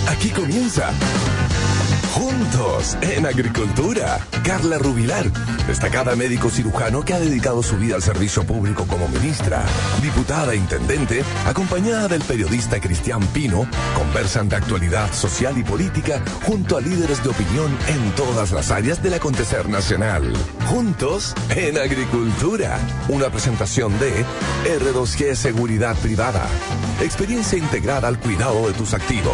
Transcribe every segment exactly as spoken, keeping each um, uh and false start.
Aquí comienza Juntos en Agricultura. Carla Rubilar, destacada médico cirujano que ha dedicado su vida al servicio público como ministra, diputada e intendente, acompañada del periodista Cristian Pino, conversan de actualidad social y política junto a líderes de opinión en todas las áreas del acontecer nacional. Juntos en Agricultura. Una presentación de R dos G Seguridad Privada. Experiencia integrada al cuidado de tus activos.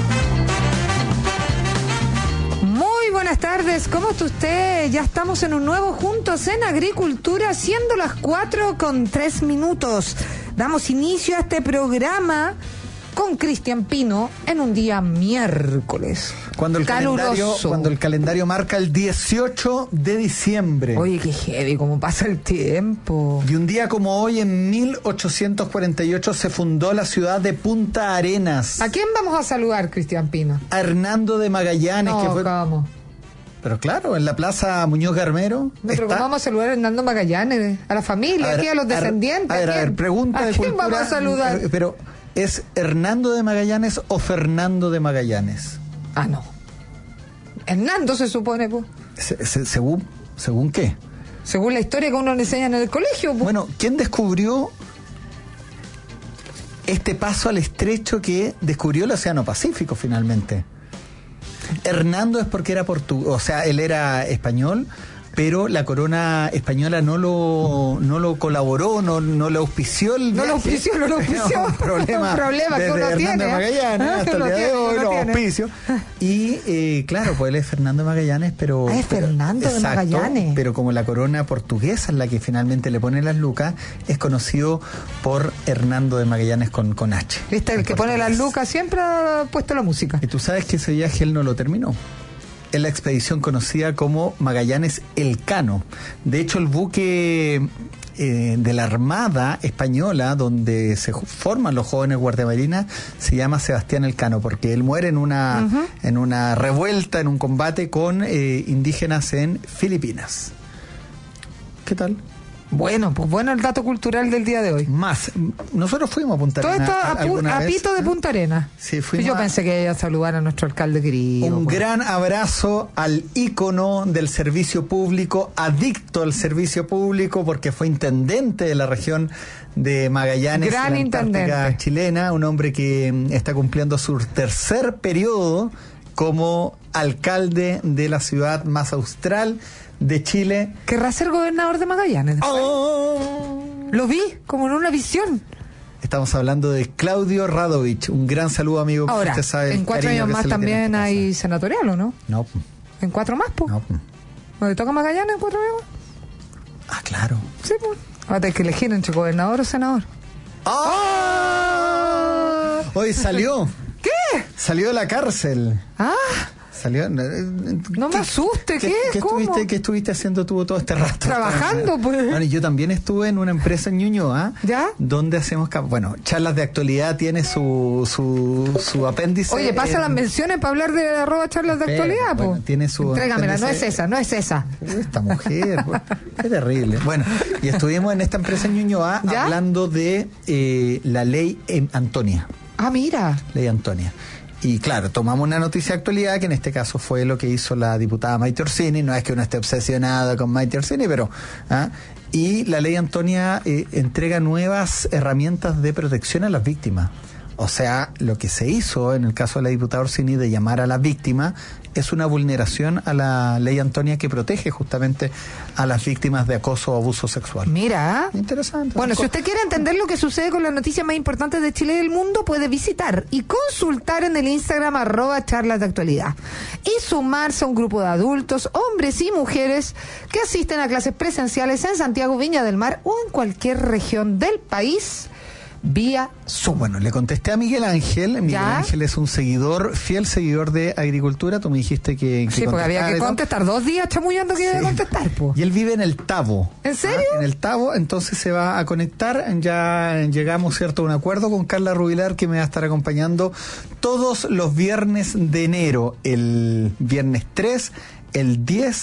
Buenas tardes, ¿cómo está usted? Ya estamos en un nuevo Juntos en Agricultura, siendo las cuatro con tres minutos. Damos inicio a este programa con Cristian Pino en un día miércoles. Cuando el calendario, caluroso. cuando el calendario marca el dieciocho de diciembre. Oye, qué heavy, cómo pasa el tiempo. Y un día como hoy, en mil ochocientos cuarenta y ocho, se fundó la ciudad de Punta Arenas. ¿A quién vamos a saludar, Cristian Pino? A Hernando de Magallanes. No, que fue... ¿cómo? Pero claro, en la Plaza Muñoz Garmero. No, pero está... ¿cómo vamos a saludar a Hernando Magallanes? A la familia, a ver, aquí a los descendientes. A ver, a ver, pregunta ¿A de quién cultura, vamos a saludar? Pero, ¿es Hernando de Magallanes o Fernando de Magallanes? Ah, no. Hernando se supone, pues. Se, se, según, ¿Según qué? Según la historia que uno le enseña en el colegio, pues. Bueno, ¿quién descubrió este paso al estrecho que descubrió el Océano Pacífico finalmente? Hernando es porque era portugués, o sea, él era español, pero la corona española no lo no lo colaboró, no, no le auspició el No viaje. lo auspició, no lo auspició. No, un problema, un problema que desde uno Hernando tiene. de Magallanes ¿eh? hasta el día de hoy, los tiene. auspicios. Y eh, claro, pues él es Fernando de Magallanes, pero... Ah, es pero, Fernando de exacto, Magallanes. Pero como la corona portuguesa es la que finalmente le pone las lucas, es conocido por Hernando de Magallanes con, con H. ¿Viste? El que pone las lucas siempre ha puesto la música. Y tú sabes que ese viaje él no lo terminó. Es la expedición conocida como Magallanes Elcano. De hecho, el buque eh, de la Armada Española, donde se forman los jóvenes guardiamarinas, se llama Sebastián Elcano, porque él muere en una, uh-huh. en una revuelta, en un combate con eh, indígenas en Filipinas. ¿Qué tal? Bueno, pues bueno el dato cultural del día de hoy. Más, nosotros fuimos a Punta Todo Arenas. esto a, pu- a pito de Punta Arenas. Sí, fuimos. Yo a... pensé que iba a saludar a nuestro alcalde querido. Un pues. gran abrazo al ícono del servicio público, adicto al servicio público, porque fue intendente de la región de Magallanes, gran la Antártica intendente chilena, un hombre que está cumpliendo su tercer periodo como alcalde de la ciudad más austral de Chile. Querrá ser gobernador de Magallanes. Oh. Lo vi como en una visión. Estamos hablando de Claudio Radovich. Un gran saludo, amigo. Ahora, usted sabe en cuatro años más también hay senatorial, ¿o no? No. ¿En cuatro más, pues? No. ¿No le toca Magallanes en cuatro años más? Ah, claro. Sí, pues. Ahora hay que elegir entre gobernador o senador. ¡Oh! Hoy salió. ¿Qué? Salió de la cárcel. Ah. Salió. No me asuste, ¿qué? ¿Qué, ¿qué ¿Cómo? estuviste, ¿Qué estuviste haciendo tú todo este rato? Trabajando, pues. Bueno, yo también estuve en una empresa en Ñuñoa. ¿Ya? Donde hacemos, bueno, charlas de actualidad, tiene su su, su apéndice. Oye, pasa en... las menciones para hablar de arroba charlas de Pero, actualidad, bueno, pues. tiene su Entrégamela, apéndice... no es esa, no es esa. Esta mujer, pues, qué terrible. Bueno, y estuvimos en esta empresa en Ñuñoa ¿Ya? hablando de eh, la ley en Antonia. Ah, mira. Ley Antonia. Y claro, tomamos una noticia de actualidad, que en este caso fue lo que hizo la diputada Maite Orsini. No es que uno esté obsesionado con Maite Orsini, pero... ¿ah? Y la ley Antonia eh, entrega nuevas herramientas de protección a las víctimas. O sea, lo que se hizo en el caso de la diputada Orsini de llamar a la víctima es una vulneración a la ley Antonia que protege justamente a las víctimas de acoso o abuso sexual. Mira. Interesante. Bueno, si usted quiere entender lo que sucede con las noticias más importantes de Chile y del mundo, puede visitar y consultar en el Instagram arroba charlas de actualidad y sumarse a un grupo de adultos, hombres y mujeres que asisten a clases presenciales en Santiago, Viña del Mar o en cualquier región del país vía Zoom. Bueno, le contesté a Miguel Ángel. Miguel ¿Ya? Ángel es un seguidor, fiel seguidor de Agricultura. Tú me dijiste que, que sí, porque había que contestar dos días chamullando que sí. iba a contestar, po. Y él vive en el Tabo. ¿En serio? ¿Ah? En el Tabo, entonces se va a conectar. Ya llegamos, cierto, a un acuerdo con Carla Rubilar, que me va a estar acompañando todos los viernes de enero. El viernes tres, el diez,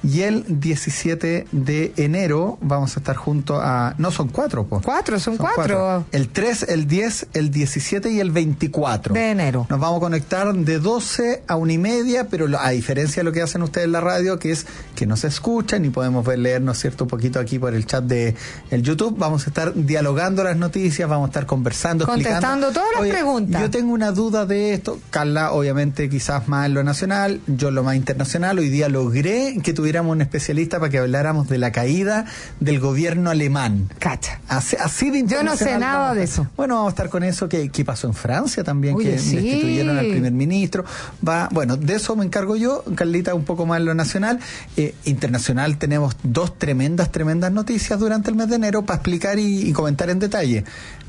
y el diecisiete de enero vamos a estar junto a... No, son cuatro, pues. Cuatro, son, son cuatro. cuatro. El tres, el diez, el diecisiete y el veinticuatro. De enero. Nos vamos a conectar de doce a una y media, pero a diferencia de lo que hacen ustedes en la radio, que es que nos escuchan y podemos ver, leernos, ¿cierto? Un poquito aquí por el chat de el YouTube. Vamos a estar dialogando las noticias, vamos a estar conversando, contestando explicando. todas las Oye, preguntas. Yo tengo una duda de esto. Carla, obviamente, quizás más en lo nacional, yo en lo más internacional. Hoy día logré que tuviéramos un especialista para que habláramos de la caída del gobierno alemán. Cacha. Así, así de Yo no sé nada de eso. Bueno, vamos a estar con eso. ¿Qué, qué pasó en Francia también? Oye, que sí. destituyeron al primer ministro. Va, bueno, de eso me encargo yo. Carlita, un poco más en lo nacional. Eh, internacional tenemos dos tremendas, tremendas noticias durante el mes de enero para explicar y, y comentar en detalle.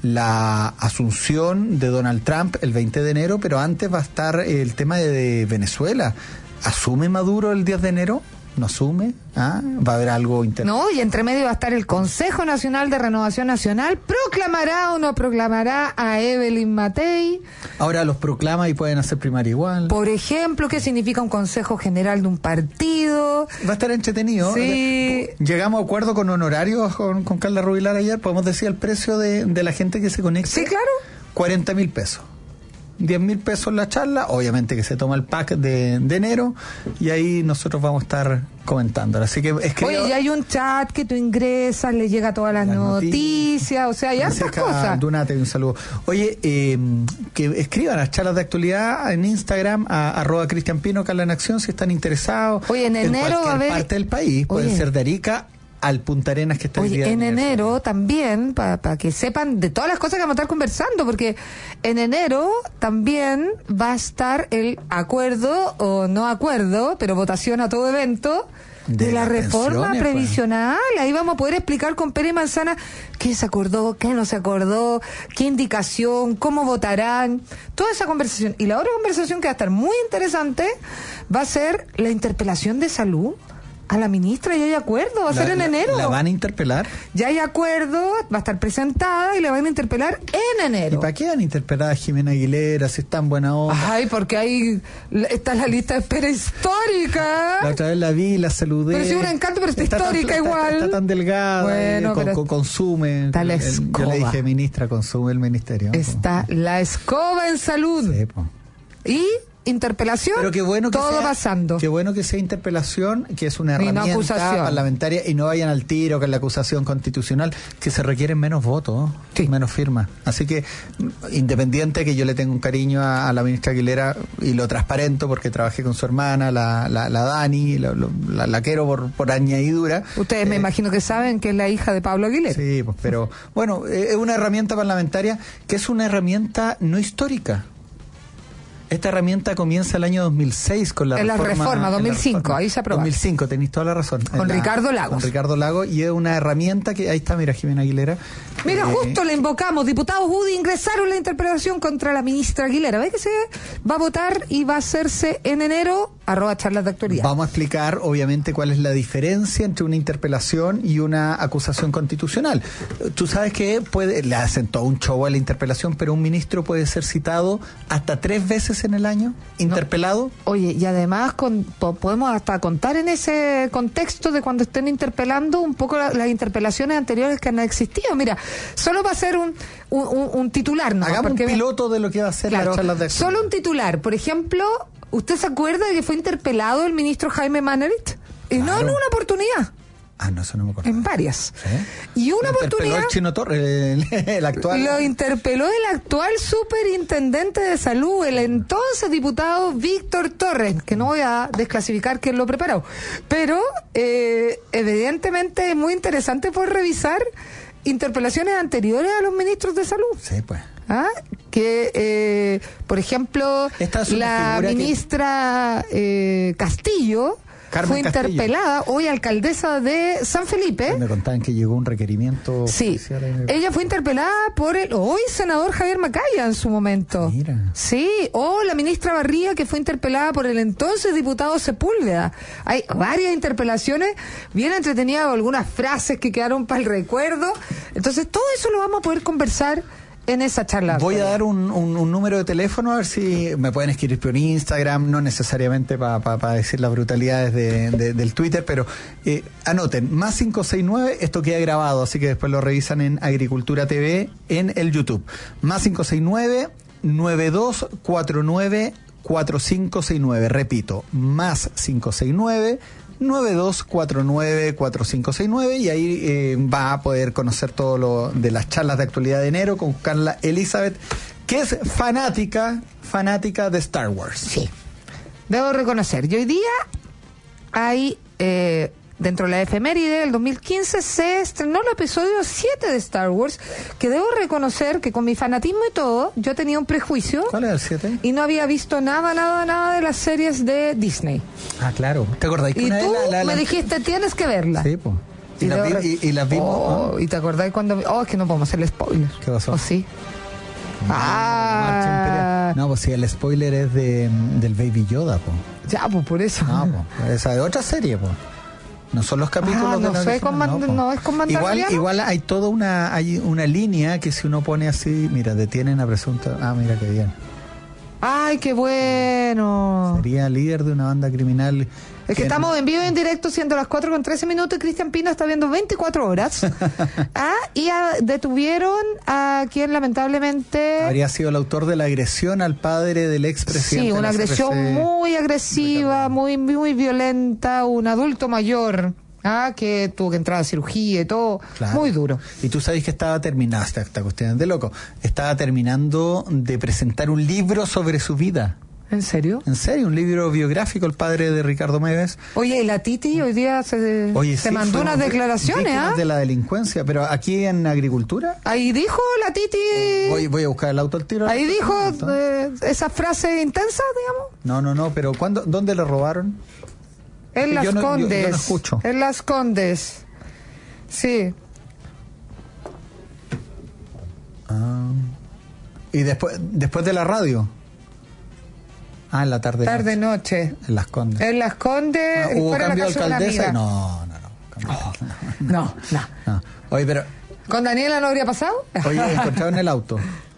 La asunción de Donald Trump el veinte de enero, pero antes va a estar el tema de, de Venezuela. ¿Asume Maduro el diez de enero? ¿No asume? ¿Ah? ¿Va a haber algo interno? No, y entre medio va a estar el Consejo Nacional de Renovación Nacional. ¿Proclamará o no proclamará a Evelyn Matei? Ahora los proclama y pueden hacer primaria igual. Por ejemplo, ¿qué significa un Consejo General de un partido? Va a estar entretenido. Sí. Llegamos a acuerdo con honorarios con, con Carla Rubilar ayer. ¿Podemos decir el precio de, de la gente que se conecta? Sí, claro. cuarenta mil pesos. diez mil pesos la charla, obviamente que se toma el pack de, de enero y ahí nosotros vamos a estar comentando. Así que escriba. Oye, ya hay un chat que tú ingresas, le llega todas las, las noticias, noticias, o sea, hay hartas cosas. Dunate, un saludo. Oye, eh, que escriban las charlas de actualidad en Instagram a arroba Cristian Pino, Carla en Acción, si están interesados. Oye, en, en enero va a haber parte del país, pueden Oye. ser de Arica al Punta Arenas que está el Oye, día en de enero también, para pa que sepan de todas las cosas que vamos a estar conversando, porque en enero también va a estar el acuerdo o no acuerdo, pero votación a todo evento, de, de la reforma previsional. Pues. Ahí vamos a poder explicar con Pérez Manzana qué se acordó, qué no se acordó, qué indicación, cómo votarán, toda esa conversación. Y la otra conversación que va a estar muy interesante va a ser la interpelación de salud a la ministra. Ya hay acuerdo, va a la, ser en la, enero. ¿La van a interpelar? Ya hay acuerdo, va a estar presentada y la van a interpelar en enero. ¿Y para qué van a interpelar a Jimena Aguilera si es tan buena onda? Ay, porque ahí está la lista de espera histórica. La otra vez la vi, la saludé. Pero sí, un encanto, pero está, está histórica tan, igual. Está, está tan delgada, bueno, eh, con, con, consume. Está la el, escoba. Yo le dije, ministra, consume el ministerio. Está pues. la escoba en salud. Sí, pues. Y interpelación, pero qué bueno que todo sea, pasando. Qué bueno que sea interpelación, que es una herramienta no parlamentaria y no vayan al tiro con la acusación constitucional, que se requieren menos votos, sí. menos firmas. Así que, independiente que yo le tengo un cariño a, a la ministra Aguilera y lo transparento porque trabajé con su hermana, la, la, la Dani, la, la, la quiero por, por añadidura. Ustedes eh, me imagino que saben que es la hija de Pablo Aguilera. Sí, pues, pero bueno, es una herramienta parlamentaria que es una herramienta no histórica. Esta herramienta comienza el año dos mil seis con la en reforma. La reforma, dos mil cinco, reforma, ahí se aprobó. dos mil cinco, tenéis toda la razón. Con la, Ricardo Lagos. Con Ricardo Lagos, y es una herramienta que, ahí está, mira, Jimena Aguilera. Mira, eh, justo le invocamos, diputados U D I ingresaron la interpelación contra la ministra Aguilera. ¿Ves que se va a votar y va a hacerse en enero? Arroba charlas de actualidad. Vamos a explicar, obviamente, cuál es la diferencia entre una interpelación y una acusación constitucional. Tú sabes que puede, le hacen todo un show a la interpelación, pero un ministro puede ser citado hasta tres veces en el año. ¿Interpelado? No. Oye, y además con, po, podemos hasta contar en ese contexto de cuando estén interpelando un poco la, las interpelaciones anteriores que han existido. Mira, solo va a ser un, un, un, un titular, ¿no? Hagamos porque, un piloto de lo que va a ser claro, las charlas de acción. Solo un titular. Por ejemplo, ¿usted se acuerda de que fue interpelado el ministro Jaime Manerit? Y claro. no en una oportunidad. Ah, no, eso no me acuerdo. En varias. ¿Sí? Y una lo oportunidad. El Chino Torres, el, el actual. Lo interpeló el actual superintendente de salud, el entonces diputado Víctor Torres, que no voy a desclasificar quién lo preparó. Pero, eh, evidentemente, es muy interesante poder revisar interpelaciones anteriores a los ministros de salud. Sí, pues. ¿Ah? Que, eh, por ejemplo, la ministra que... eh, Castillo. Carmen fue interpelada, Castillo. Hoy alcaldesa de San Felipe. Me contaban que llegó un requerimiento. Sí, ella fue interpelada por el hoy senador Javier Macaya en su momento. Mira. Sí, o la ministra Barría, que fue interpelada por el entonces diputado Sepúlveda. Hay varias interpelaciones, bien entretenidas, algunas frases que quedaron para el recuerdo. Entonces, todo eso lo vamos a poder conversar en esa charla. Voy a dar un, un, un número de teléfono, a ver si me pueden escribir por Instagram, no necesariamente para pa, pa decir las brutalidades de, de, del Twitter, pero eh, anoten, más cinco seis nueve, esto queda grabado, así que después lo revisan en Agricultura T V en el YouTube. Más cinco seis nueve, nueve dos cuatro nueve, cuatro cinco seis nueve, repito, más cinco seis nueve, nueve dos cuatro nueve, cuatro cinco seis nueve, y ahí eh, va a poder conocer todo lo de las charlas de actualidad de enero con Carla Elizabeth, que es fanática, fanática de Star Wars. Sí, debo reconocer, y hoy día hay, eh, dentro de la efeméride del dos mil quince, se estrenó el episodio siete de Star Wars, que debo reconocer que con mi fanatismo y todo, yo tenía un prejuicio. ¿Cuál es el siete? Y no había visto nada, nada, nada de las series de Disney. Ah, claro. ¿Te acordáis que y una tú vez la, la, la... me dijiste, tienes que verla? Sí, pues. Y, y, la vi, y, y las vimos. Oh, ¿no? ¿Y te acordás cuando...? Oh, es que no podemos hacerle spoiler. ¿Qué pasó? ¿O sí? No, ah. No, pues si el spoiler es de, del Baby Yoda, pues. Ya, pues por eso. No, pues. Esa es otra serie, pues. No son los capítulos ah, de no la sé, con no, no, no es con igual, Mandaloriano. igual hay toda una hay una línea que si uno pone así, mira, detienen a presunta. Ah, mira qué bien. Ay, qué bueno. Sería líder de una banda criminal. Es que, que estamos en vivo y en directo, siendo las cuatro con trece minutos, y Cristian Pino está viendo veinticuatro horas. ah, y a, detuvieron a quien lamentablemente... habría sido el autor de la agresión al padre del expresidente. Sí, una agresión C P C, muy agresiva, muy, muy violenta, un adulto mayor. Ah, que tuvo que entrar a cirugía y todo. Claro. Muy duro. Y tú sabes que estaba terminando, esta, esta cuestión es de loco, estaba terminando de presentar un libro sobre su vida. ¿En serio? En serio, un libro biográfico, el padre de Ricardo Mévez. Oye, y la Titi hoy día se, Oye, se sí, mandó unas declaraciones, ¿ah? de la delincuencia, pero aquí en Agricultura. Ahí dijo la Titi... Voy, voy a buscar el auto al tiro. Ahí dijo eh, esa frase intensa, digamos. No, no, no, pero ¿cuándo, ¿dónde le robaron? En Las yo no, Condes. Yo, yo no escucho. En Las Condes. Sí. Ah. Y después, después de la radio. Ah, en la tarde. Tarde noche. noche. En Las Condes. En Las Condes. Ah, ¿hubo cambio de alcaldesa? No, no, no. No, no, no, no. Oye, pero... ¿Con Daniela no habría pasado? Oye, encontraron el auto.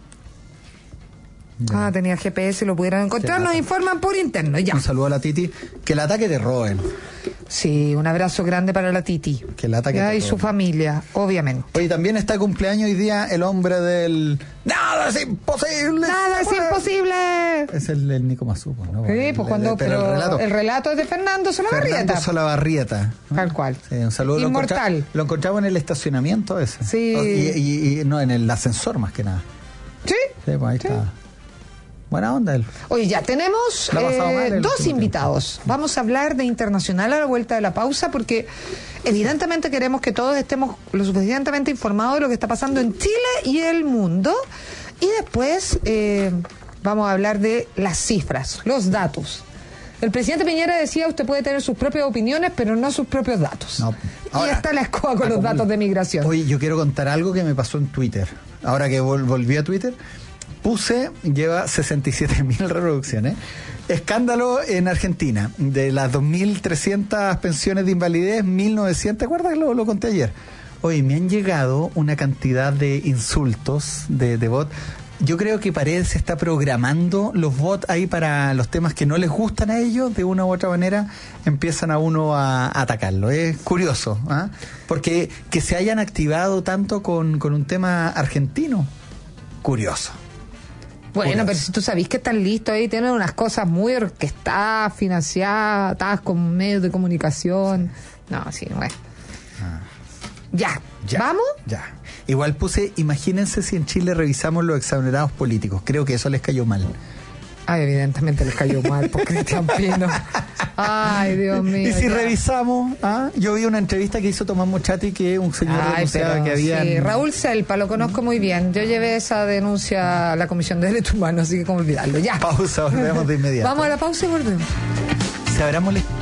Ya. Ah, tenía G P S y lo pudieron encontrar. Nos informan por interno, ya. Un saludo a la Titi. Que el ataque te roben. Sí, un abrazo grande para la Titi. Que el ataque ya, te y roben. su familia, obviamente. Oye, también está cumpleaños hoy día el hombre del... ¡Nada es imposible! ¡Nada es imposible! Es el, el Nico Mazupo, ¿no? Sí, pues el, cuando... El, pero, pero el, relato, el relato es de Fernando Solabarrieta. Fernando Solabarrieta. ¿No? Tal cual. Sí, un saludo. Inmortal. Lo, encontra, lo encontramos en el estacionamiento ese. Sí. Y, y, y no, en el ascensor más que nada. Sí. Sí, pues ahí sí. está. Buena onda él. Oye, ya tenemos eh, dos invitados. Tiempo. Vamos a hablar de internacional a la vuelta de la pausa, porque evidentemente queremos que todos estemos lo suficientemente informados de lo que está pasando en Chile y el mundo. Y después eh, vamos a hablar de las cifras, los datos. El presidente Piñera decía, usted puede tener sus propias opiniones, pero no sus propios datos. No. Ahora, y está la escoba con los datos de migración. Oye, yo quiero contar algo que me pasó en Twitter. Ahora que vol- volví a Twitter... Puse, lleva sesenta y siete mil reproducciones. Escándalo en Argentina. De las dos mil trescientas pensiones de invalidez, mil novecientos, ¿te acuerdas que lo, lo conté ayer? Oye, me han llegado una cantidad de insultos de, de bot. Yo creo que Paredes se está programando los bots ahí para los temas que no les gustan a ellos, de una u otra manera empiezan a uno a, a atacarlo. Es curioso, ¿eh? Porque que se hayan activado tanto con, con un tema argentino, curioso. Bueno, Curioso. Pero si tú sabés que están listos ahí, tienen unas cosas muy orquestadas, financiadas, atadas con medios de comunicación. No, sí, bueno. Ah. Ya. ya, ¿vamos? Ya. Igual puse, imagínense si en Chile revisamos los exonerados políticos. Creo que eso les cayó mal. Ay, evidentemente les cayó mal por Cristian Pino. Ay, Dios mío. Y si ya. revisamos, ¿ah? Yo vi una entrevista que hizo Tomás Mochati, que un señor Ay, denunciaba que había... Sí, Raúl Selpa, lo conozco muy bien. Yo llevé esa denuncia a la Comisión de Derechos Humanos, así que como olvidarlo. Ya. Pausa, volvemos de inmediato. Vamos a la pausa y volvemos. Se habrá molestado.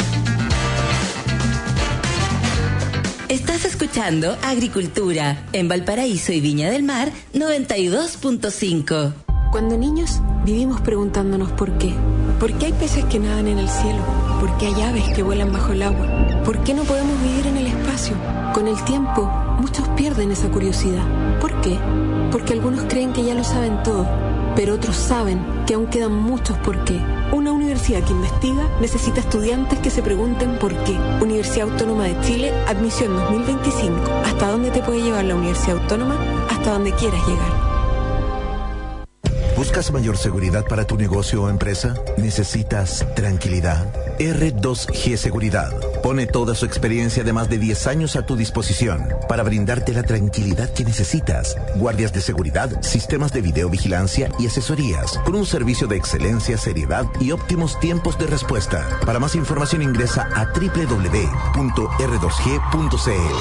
Estás escuchando Agricultura en Valparaíso y Viña del Mar noventa y dos punto cinco. Cuando niños vivimos preguntándonos por qué. ¿Por qué hay peces que nadan en el cielo? ¿Por qué hay aves que vuelan bajo el agua? ¿Por qué no podemos vivir en el espacio? Con el tiempo, muchos pierden esa curiosidad. ¿Por qué? porque algunos creen que ya lo saben todo, pero otros saben que aún quedan muchos por qué. Una universidad que investiga necesita estudiantes que se pregunten por qué. Universidad Autónoma de Chile, admisión dos mil veinticinco. ¿Hasta dónde te puede llevar la Universidad Autónoma? Hasta donde quieras llegar. ¿Buscas mayor seguridad para tu negocio o empresa? ¿Necesitas tranquilidad? R dos G Seguridad pone toda su experiencia de más de diez años a tu disposición para brindarte la tranquilidad que necesitas. Guardias de seguridad, sistemas de videovigilancia y asesorías con un servicio de excelencia, seriedad y óptimos tiempos de respuesta. Para más información ingresa a doble u doble u doble u punto r dos g punto c l.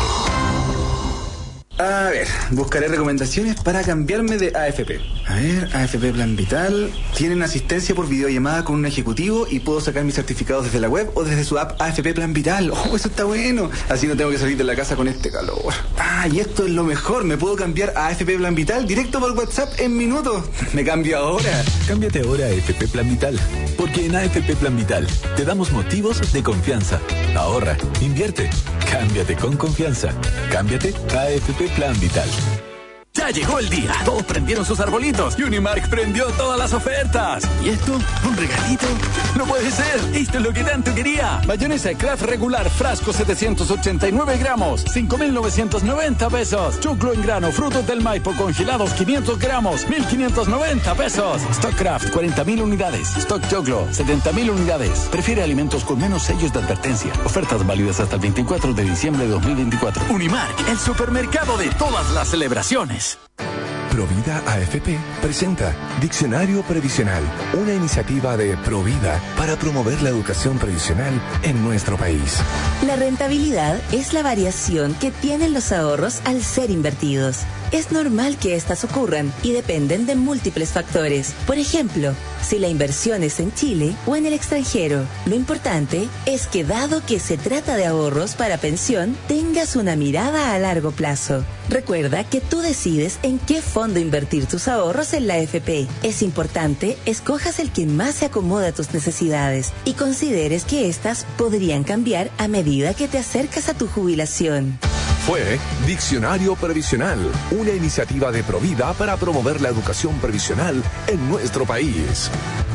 A ver, buscaré recomendaciones para cambiarme de A F P. A ver, A F P Plan Vital. Tienen asistencia por videollamada con un ejecutivo y puedo sacar mis certificados desde la web o desde su app A F P Plan Vital. Oh, eso está bueno. Así no tengo que salir de la casa con este calor. Ah, y esto es lo mejor. Me puedo cambiar a A F P Plan Vital directo por WhatsApp en minutos. Me cambio ahora. Cámbiate ahora a A F P Plan Vital. Porque en A F P Plan Vital te damos motivos de confianza. Ahorra, invierte, cámbiate con confianza. Cámbiate a A F P Plan Vital. Ya llegó el día. Todos prendieron sus arbolitos. Unimark prendió todas las ofertas. ¿Y esto? ¿Un regalito? ¡No puede ser! Esto es lo que tanto quería. Mayonesa Kraft regular, frasco setecientos ochenta y nueve gramos, cinco mil novecientos noventa pesos. Choclo en grano, frutos del Maipo congelados, quinientos gramos, mil quinientos noventa pesos. Stock Kraft, cuarenta mil unidades. Stock Choclo, setenta mil unidades. Prefiere alimentos con menos sellos de advertencia. Ofertas válidas hasta el veinticuatro de diciembre de dos mil veinticuatro. Unimark, el supermercado de todas las celebraciones. Provida A F P presenta Diccionario Previsional, una iniciativa de Provida para promover la educación previsional en nuestro país. La rentabilidad es la variación que tienen los ahorros al ser invertidos. Es normal que estas ocurran y dependen de múltiples factores. Por ejemplo, si la inversión es en Chile o en el extranjero. Lo importante es que, dado que se trata de ahorros para pensión, tengas una mirada a largo plazo. Recuerda que tú decides en qué fondo invertir tus ahorros en la A F P. Es importante escojas el que más se acomoda a tus necesidades y consideres que éstas podrían cambiar a medida que te acercas a tu jubilación. Fue Diccionario Previsional, una iniciativa de Provida para promover la educación previsional en nuestro país.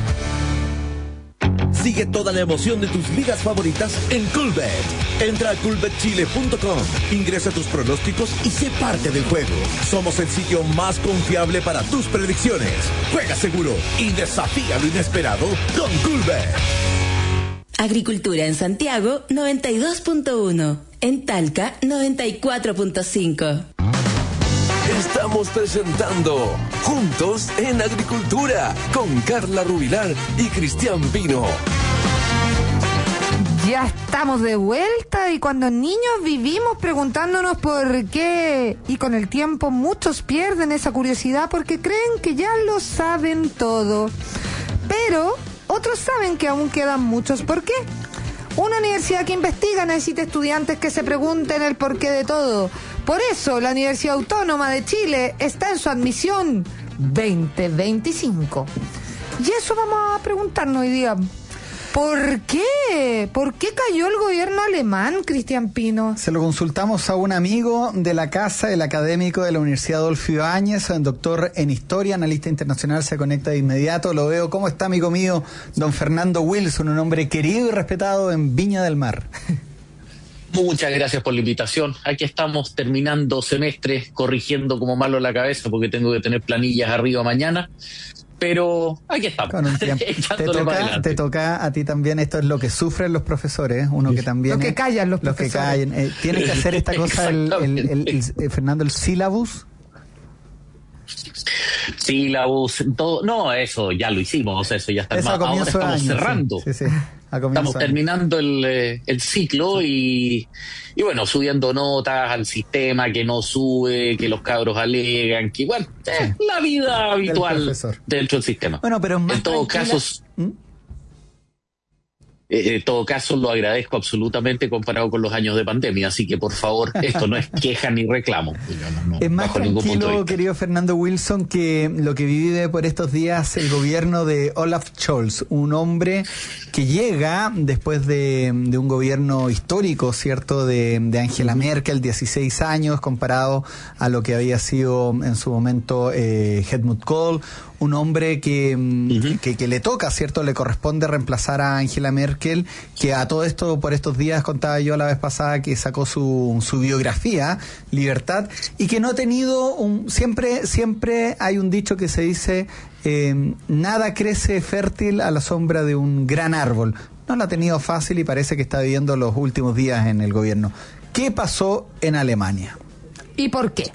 Sigue toda la emoción de tus ligas favoritas en Coolbet. Entra a coolbet chile punto com, ingresa tus pronósticos y sé parte del juego. Somos el sitio más confiable para tus predicciones. Juega seguro y desafía lo inesperado con Coolbet. Agricultura en Santiago noventa y dos punto uno, en Talca noventa y cuatro punto cinco. Estamos presentando Juntos en Agricultura con Carla Rubilar y Cristian Pino. Ya estamos de vuelta y cuando niños vivimos preguntándonos por qué, y con el tiempo muchos pierden esa curiosidad porque creen que ya lo saben todo. Pero otros saben que aún quedan muchos por qué. Una universidad que investiga necesita estudiantes que se pregunten el porqué de todo. Por eso la Universidad Autónoma de Chile está en su admisión veinte veinticinco. Y eso vamos a preguntarnos hoy día. ¿Por qué? ¿Por qué cayó el gobierno alemán, Cristian Pino? Se lo consultamos a un amigo de la casa, el académico de la Universidad Adolfo Ibáñez, doctor en Historia, analista internacional, se conecta de inmediato. Lo veo. ¿Cómo está, amigo mío? Don Fernando Wilson, un hombre querido y respetado en Viña del Mar. Muchas gracias por la invitación. Aquí estamos terminando semestre, corrigiendo como malo la cabeza porque tengo que tener planillas arriba mañana. Pero aquí estamos. Con un tiempo. te, toca, te toca a ti también. Esto es lo que sufren los profesores, uno que también... Lo que callan los, los profesores. Que callan. Eh, ¿Tienes que hacer esta cosa, el, el, el, el, el, Fernando, el sílabus? Sílabus, todo... No, eso ya lo hicimos, eso ya está. Eso Ahora estamos año, cerrando. Sí, sí, sí. Estamos terminando el, el ciclo y, y bueno, subiendo notas al sistema que no sube, que los cabros alegan, que igual es eh, sí. la vida habitual del dentro del sistema. Bueno, pero más en todos casos... ¿Mm? Eh, en todo caso, lo agradezco absolutamente comparado con los años de pandemia, así que por favor, esto no es queja ni reclamo. No, no, es más tranquilo, querido Fernando Wilson, que lo que vive por estos días el gobierno de Olaf Scholz, un hombre que llega después de, de un gobierno histórico, ¿cierto?, de, de Angela Merkel, dieciséis años, comparado a lo que había sido en su momento eh, Helmut Kohl, un hombre que, uh-huh. que, que le toca, ¿cierto?, le corresponde reemplazar a Angela Merkel, que a todo esto, por estos días, contaba yo la vez pasada que sacó su, su biografía, Libertad, y que no ha tenido un, siempre, siempre hay un dicho que se dice, eh, nada crece fértil a la sombra de un gran árbol. No lo ha tenido fácil y parece que está viviendo los últimos días en el gobierno. ¿Qué pasó en Alemania? ¿Y por qué?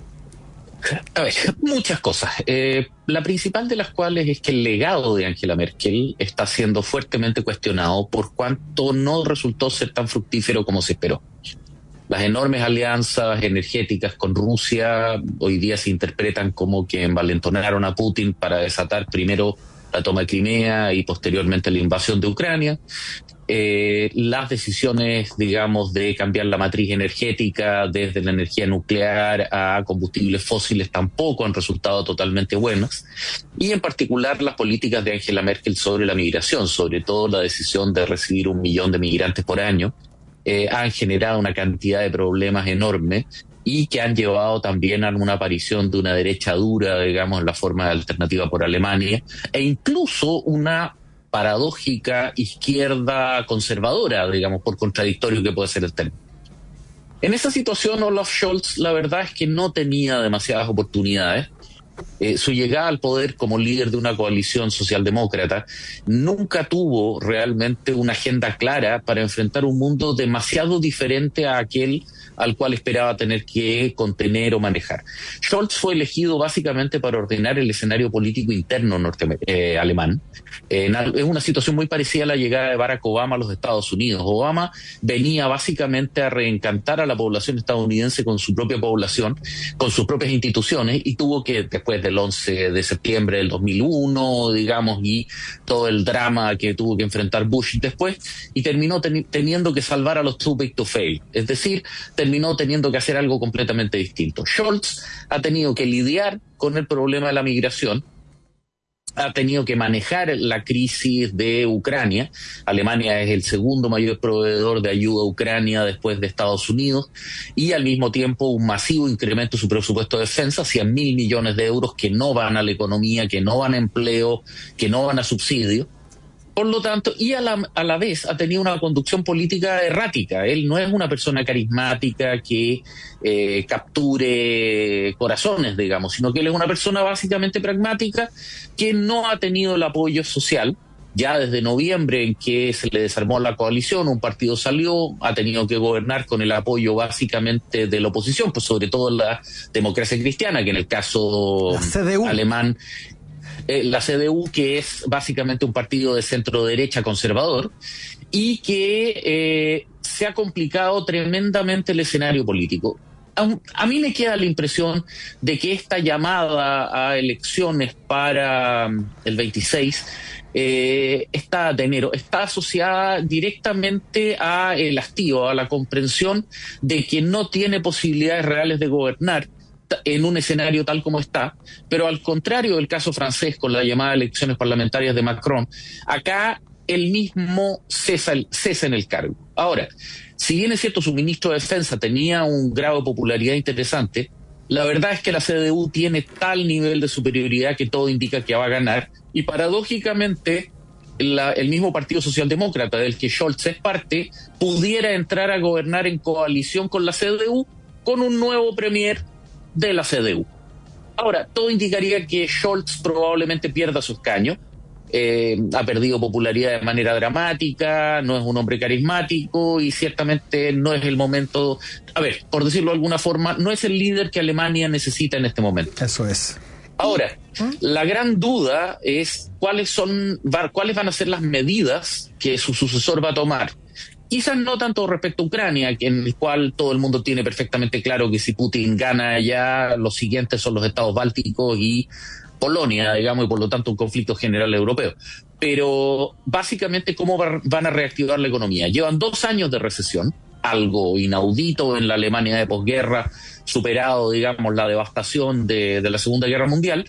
A ver, muchas cosas. Eh, la principal de las cuales es que el legado de Angela Merkel está siendo fuertemente cuestionado por cuanto no resultó ser tan fructífero como se esperó. Las enormes alianzas energéticas con Rusia hoy día se interpretan como que envalentonaron a Putin para desatar primero la toma de Crimea y posteriormente la invasión de Ucrania. Eh, las decisiones, digamos, de cambiar la matriz energética desde la energía nuclear a combustibles fósiles tampoco han resultado totalmente buenas. Y en particular las políticas de Angela Merkel sobre la migración, sobre todo la decisión de recibir un millón de migrantes por año, eh, han generado una cantidad de problemas enormes y que han llevado también a una aparición de una derecha dura, digamos, en la forma de alternativa por Alemania, e incluso una paradójica izquierda conservadora, digamos, por contradictorio que puede ser el término. En esa situación, Olaf Scholz, la verdad es que no tenía demasiadas oportunidades. Eh, su llegada al poder como líder de una coalición socialdemócrata nunca tuvo realmente una agenda clara para enfrentar un mundo demasiado diferente a aquel al cual esperaba tener que contener o manejar. Scholz fue elegido básicamente para ordenar el escenario político interno norte, eh, alemán. Eh, es una situación muy parecida a la llegada de Barack Obama a los Estados Unidos. Obama venía básicamente a reencantar a la población estadounidense con su propia población, con sus propias instituciones, y tuvo que, después del once de septiembre del dos mil uno, digamos, y todo el drama que tuvo que enfrentar Bush después, y terminó ten- teniendo que salvar a los too big to fail. Es decir, terminó teniendo que hacer algo completamente distinto. Scholz ha tenido que lidiar con el problema de la migración, ha tenido que manejar la crisis de Ucrania. Alemania es el segundo mayor proveedor de ayuda a Ucrania después de Estados Unidos, y al mismo tiempo un masivo incremento de su presupuesto de defensa, cien mil millones de euros que no van a la economía, que no van a empleo, que no van a subsidio. Por lo tanto, y a la, a la vez ha tenido una conducción política errática. Él no es una persona carismática que eh, capture corazones, digamos, sino que él es una persona básicamente pragmática que no ha tenido el apoyo social. Ya desde noviembre, en que se le desarmó la coalición, un partido salió, ha tenido que gobernar con el apoyo básicamente de la oposición, pues sobre todo la democracia cristiana, que en el caso alemán... Eh, la C D U, que es básicamente un partido de centro derecha conservador, y que eh, se ha complicado tremendamente el escenario político. A, a mí me queda la impresión de que esta llamada a elecciones para um, el veintiséis eh, está de enero está asociada directamente a el hastío, a la comprensión de que no tiene posibilidades reales de gobernar en un escenario tal como está, pero al contrario del caso francés con la llamada elecciones parlamentarias de Macron, acá él mismo cesa, el, cesa en el cargo. Ahora, si bien es cierto su ministro de Defensa tenía un grado de popularidad interesante, la verdad es que la C D U tiene tal nivel de superioridad que todo indica que va a ganar, y paradójicamente la, el mismo Partido Socialdemócrata del que Scholz es parte pudiera entrar a gobernar en coalición con la C D U con un nuevo premier de la C D U. Ahora, todo indicaría que Scholz probablemente pierda su escaño. Eh, ha perdido popularidad de manera dramática, no es un hombre carismático y ciertamente no es el momento, a ver, por decirlo de alguna forma, no es el líder que Alemania necesita en este momento. Eso es. Ahora, la gran duda es cuáles son, cuáles van a ser las medidas que su sucesor va a tomar. Quizás no tanto respecto a Ucrania, en el cual todo el mundo tiene perfectamente claro que si Putin gana ya, los siguientes son los estados bálticos y Polonia, digamos, y por lo tanto un conflicto general europeo. pero básicamente cómo va, van a reactivar la economía. Llevan dos años de recesión, algo inaudito en la Alemania de posguerra, superado, digamos, la devastación de, de la Segunda Guerra Mundial,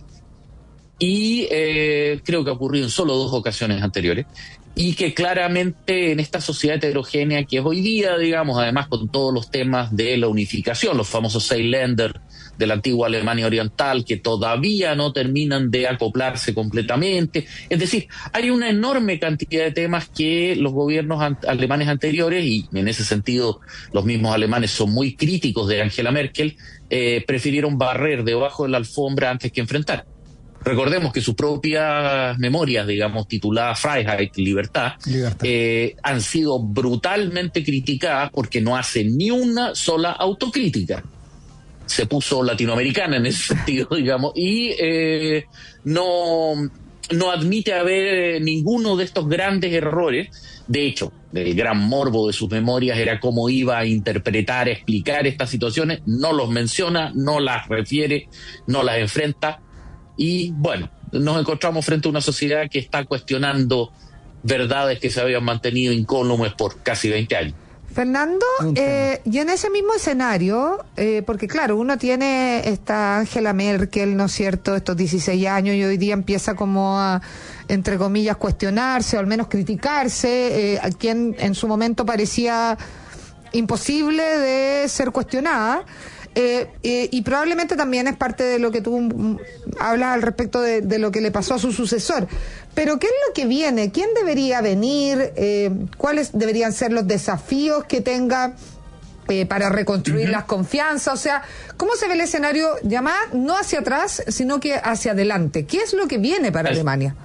y eh, creo que ha ocurrido en solo dos ocasiones anteriores, y que claramente en esta sociedad heterogénea que es hoy día, digamos, además con todos los temas de la unificación, los famosos seis Länder de la antigua Alemania Oriental, que todavía no terminan de acoplarse completamente. Es decir, hay una enorme cantidad de temas que los gobiernos an- alemanes anteriores, y en ese sentido los mismos alemanes son muy críticos de Angela Merkel, eh, prefirieron barrer debajo de la alfombra antes que enfrentar. Recordemos que sus propias memorias, digamos, tituladas Freiheit, Libertad, Libertad. Eh, han sido brutalmente criticadas porque no hacen ni una sola autocrítica. Se puso latinoamericana en ese sentido, digamos, y eh, no, no admite haber ninguno de estos grandes errores. De hecho, el gran morbo de sus memorias era cómo iba a interpretar, explicar estas situaciones. No los menciona, no las refiere, no las enfrenta. Y bueno, nos encontramos frente a una sociedad que está cuestionando verdades que se habían mantenido incólumes por casi veinte años. Fernando, eh, y en ese mismo escenario, eh, porque claro, uno tiene esta Angela Merkel, ¿no es cierto?, estos dieciséis años, y hoy día empieza como a, entre comillas, cuestionarse o al menos criticarse, eh, a quien en su momento parecía imposible de ser cuestionada. Eh, eh, y probablemente también es parte de lo que tú um, hablas al respecto de, de lo que le pasó a su sucesor. Pero ¿qué es lo que viene? ¿Quién debería venir? Eh, ¿Cuáles deberían ser los desafíos que tenga eh, para reconstruir uh-huh. las confianzas? O sea, ¿cómo se ve el escenario ya más, no hacia atrás, sino que hacia adelante? ¿Qué es lo que viene para Al... Alemania?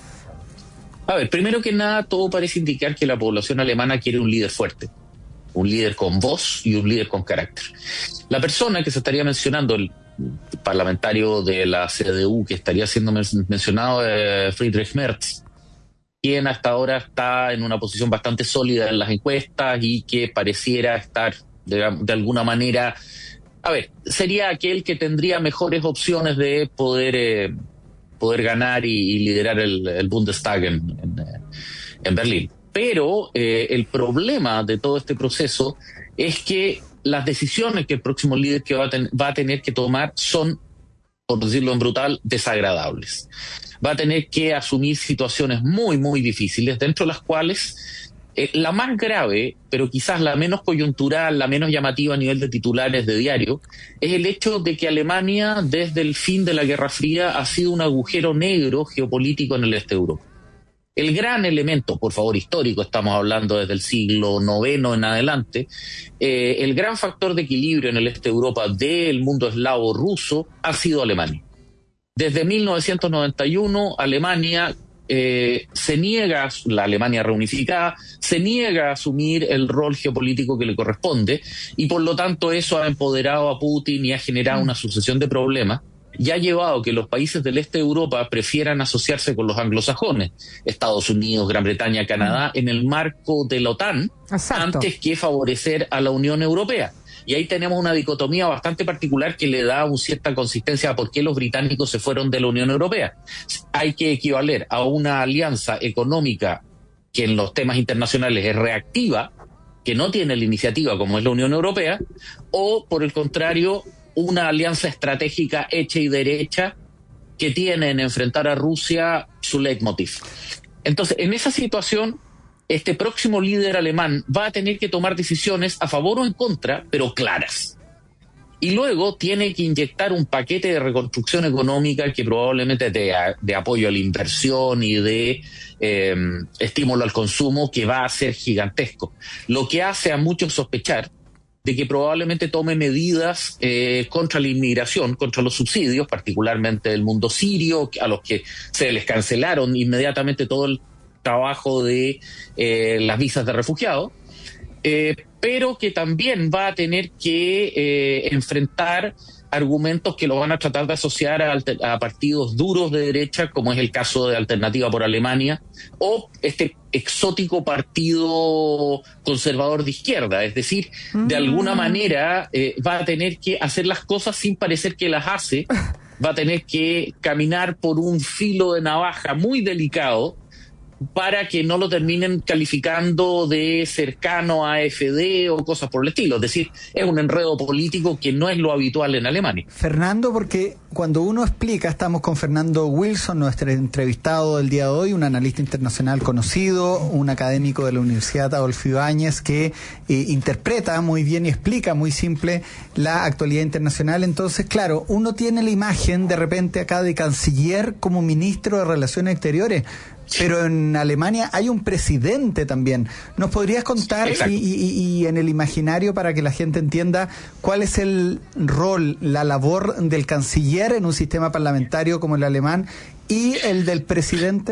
A ver, primero que nada, todo parece indicar que la población alemana quiere un líder fuerte. Un líder con voz y un líder con carácter. La persona que se estaría mencionando, el parlamentario de la C D U que estaría siendo men- mencionado, es Friedrich Merz, quien hasta ahora está en una posición bastante sólida en las encuestas y que pareciera estar de, de alguna manera, a ver, sería aquel que tendría mejores opciones de poder, eh, poder ganar y, y liderar el, el Bundestag en, en, en Berlín. Pero eh, el problema de todo este proceso es que las decisiones que el próximo líder que va a, ten- va a tener que tomar son, por decirlo en brutal, desagradables. Va a tener que asumir situaciones muy, muy difíciles, dentro de las cuales eh, la más grave, pero quizás la menos coyuntural, la menos llamativa a nivel de titulares de diario, es el hecho de que Alemania, desde el fin de la Guerra Fría, ha sido un agujero negro geopolítico en el este de Europa. El gran elemento, por favor, histórico, estamos hablando desde el siglo noveno en adelante, eh, el gran factor de equilibrio en el este de Europa del mundo eslavo ruso ha sido Alemania. Desde mil novecientos noventa y uno, Alemania eh, se niega, la Alemania reunificada, se niega a asumir el rol geopolítico que le corresponde, y por lo tanto eso ha empoderado a Putin y ha generado una sucesión de problemas, y ha llevado a que los países del este de Europa prefieran asociarse con los anglosajones, Estados Unidos, Gran Bretaña, Canadá, en el marco de la OTAN, Exacto. antes que favorecer a la Unión Europea. Y ahí tenemos una dicotomía bastante particular que le da una cierta consistencia a por qué los británicos se fueron de la Unión Europea. Hay que equivaler a una alianza económica que en los temas internacionales es reactiva, que no tiene la iniciativa como es la Unión Europea, o por el contrario, una alianza estratégica hecha y derecha que tiene en enfrentar a Rusia su leitmotiv. Entonces, en esa situación, este próximo líder alemán va a tener que tomar decisiones a favor o en contra, pero claras. Y luego tiene que inyectar un paquete de reconstrucción económica que probablemente de, de apoyo a la inversión y de eh, estímulo al consumo, que va a ser gigantesco. Lo que hace a muchos sospechar de que probablemente tome medidas eh, contra la inmigración, contra los subsidios, particularmente del mundo sirio, a los que se les cancelaron inmediatamente todo el trabajo de eh, las visas de refugiados, eh, pero que también va a tener que eh, enfrentar argumentos que lo van a tratar de asociar a, alter, a partidos duros de derecha, como es el caso de Alternativa por Alemania, o este exótico partido conservador de izquierda. Es decir, mm. de alguna manera eh, va a tener que hacer las cosas sin parecer que las hace, va a tener que caminar por un filo de navaja muy delicado para que no lo terminen calificando de cercano a A F D o cosas por el estilo. Es decir, es un enredo político que no es lo habitual en Alemania. Fernando, porque cuando uno explica, estamos con Fernando Wilson, nuestro entrevistado del día de hoy, un analista internacional conocido, un académico de la Universidad Adolfo Ibáñez, que eh, interpreta muy bien y explica muy simple la actualidad internacional. Entonces, claro, uno tiene la imagen de repente acá de canciller como ministro de Relaciones Exteriores, pero en Alemania hay un presidente también. ¿Nos podrías contar y, y, y en el imaginario, para que la gente entienda, cuál es el rol, la labor del canciller en un sistema parlamentario como el alemán y el del presidente?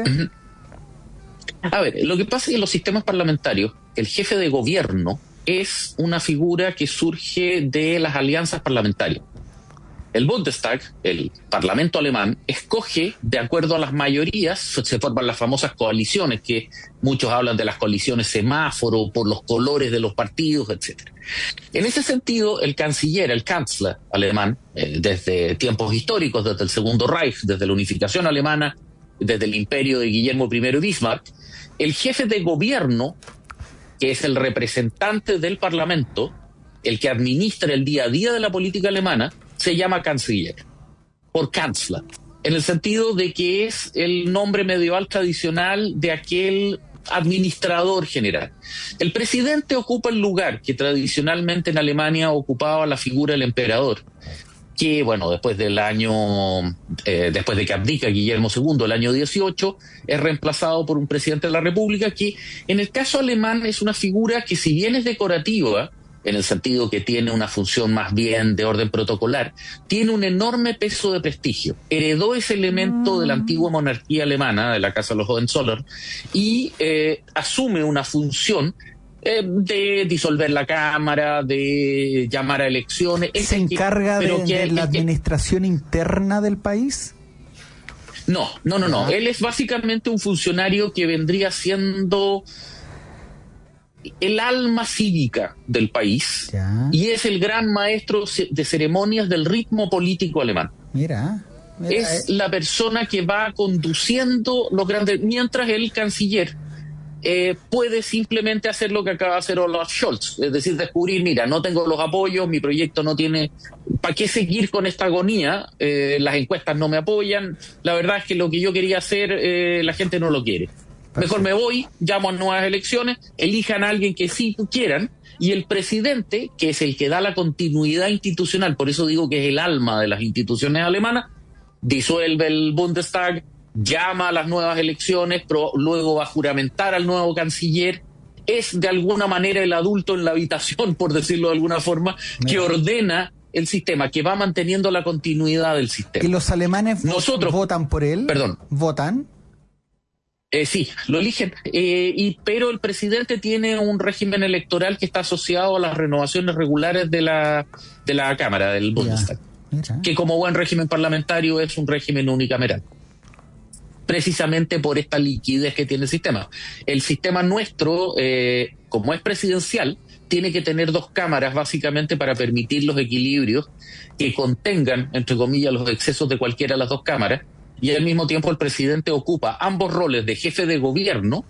A ver, lo que pasa es que en los sistemas parlamentarios, el jefe de gobierno es una figura que surge de las alianzas parlamentarias. El Bundestag, el Parlamento alemán, escoge de acuerdo a las mayorías, se forman las famosas coaliciones, que muchos hablan de las coaliciones semáforo, por los colores de los partidos, etcétera. En ese sentido, el canciller, el Kanzler alemán, eh, desde tiempos históricos, desde el Segundo Reich, desde la unificación alemana, desde el imperio de Guillermo primero Bismarck, el jefe de gobierno, que es el representante del Parlamento, el que administra el día a día de la política alemana, se llama canciller, por Kanzler, en el sentido de que es el nombre medieval tradicional de aquel administrador general. El presidente ocupa el lugar que tradicionalmente en Alemania ocupaba la figura del emperador, que, bueno, después del año, eh, después de que abdica Guillermo segundo, el año dieciocho, es reemplazado por un presidente de la República que, en el caso alemán, es una figura que, si bien es decorativa, en el sentido que tiene una función más bien de orden protocolar, tiene un enorme peso de prestigio. Heredó ese elemento de la antigua monarquía alemana, de la Casa de los Hohenzollern, y eh, asume una función eh, de disolver la Cámara, de llamar a elecciones. ¿Se encarga que, de, que, de la administración que, interna del país? No, no, no, no. Él es básicamente un funcionario que vendría siendo el alma cívica del país, ya, y es el gran maestro de ceremonias del ritmo político alemán. Mira, mira es eh. la persona que va conduciendo los grandes, mientras el canciller eh, puede simplemente hacer lo que acaba de hacer Olaf Scholz, es decir, descubrir, mira, no tengo los apoyos, mi proyecto no tiene, ¿para qué seguir con esta agonía? Eh, las encuestas no me apoyan, la verdad es que lo que yo quería hacer, eh, la gente no lo quiere. Mejor me voy, llamo a nuevas elecciones, elijan a alguien que sí quieran, y el presidente, que es el que da la continuidad institucional, por eso digo que es el alma de las instituciones alemanas, disuelve el Bundestag, llama a las nuevas elecciones, pero luego va a juramentar al nuevo canciller, es de alguna manera el adulto en la habitación, por decirlo de alguna forma, que ordena el sistema, que va manteniendo la continuidad del sistema. ¿Y los alemanes Nosotros, votan por él? Perdón. ¿Votan? Eh, sí, lo eligen, eh, y, pero el presidente tiene un régimen electoral que está asociado a las renovaciones regulares de la, de la Cámara, del Bundestag, yeah. que como buen régimen parlamentario es un régimen unicameral, precisamente por esta liquidez que tiene el sistema. El sistema nuestro, eh, como es presidencial, tiene que tener dos cámaras básicamente para permitir los equilibrios que contengan, entre comillas, los excesos de cualquiera de las dos cámaras, y al mismo tiempo el presidente ocupa ambos roles de jefe de gobierno